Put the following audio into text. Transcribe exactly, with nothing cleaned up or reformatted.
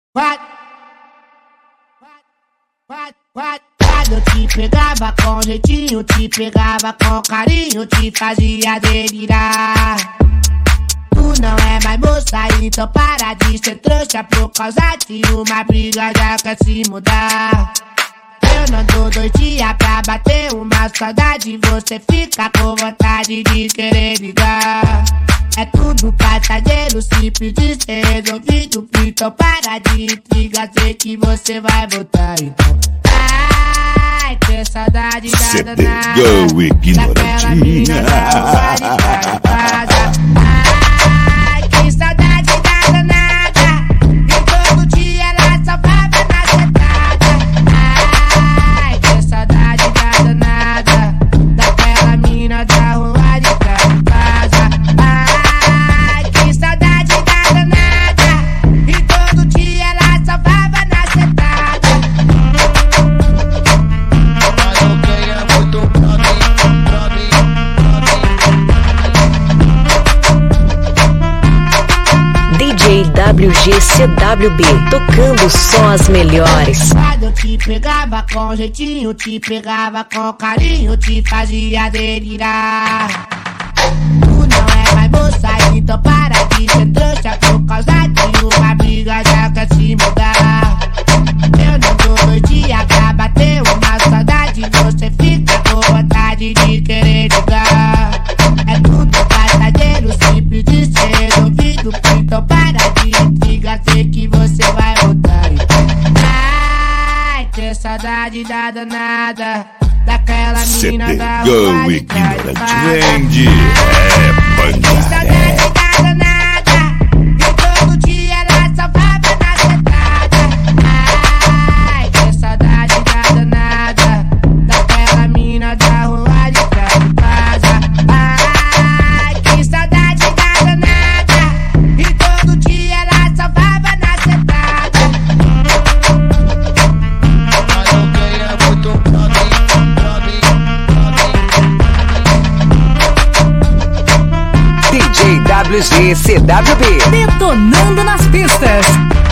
Quando, quando, quando, quando eu te pegava com jeitinho, te pegava com carinho, te fazia delirar. Tu não é mais moça, então para de ser trouxa. Por causa de uma briga já quer se mudar. Eu não dou dois dias pra bater uma saudade, você fica com vontade de querer ligar. É tudo passageiro, simples de ser resolvido. Então para de intriga, sei que você vai voltar. Então ai, ter saudade da danada, daquela mina da rua de casa. Ai, que saudade da danada, e todo dia ela só baba na sentada. Ai, que saudade da danada, daquela mina da rua de casa. Ai, que saudade da danada, e todo dia ela só baba na sentada. Mas alguém é muito pra mim, pra mim, pra mim. D J W G C W B, tocando só as melhores. Quando eu te pegava com jeitinho, te pegava com carinho, te fazia delirar. Tu não é mais moça, então para de ser trouxa. Por causa de uma briga já quer se mudar. Eu não dou dois dias pra bater uma saudade, você fica com vontade de querer ligar. É tudo passageiro, simples de ser resolvido. Então para de intriga, sei que você vai voltar. Ai, ter saudade da danada, daquela mina da rua de casa. Trend é Que saudade da danada, e todo dia ela só baba na sentada. Ai, que saudade da danada, daquela mina da rua de casa. Ai, que saudade da danada, e todo dia ela só baba na sentada. Mas alguém é muito pra mim, pra mim, pra mim. D J W G C W B, Detonando nas pistas.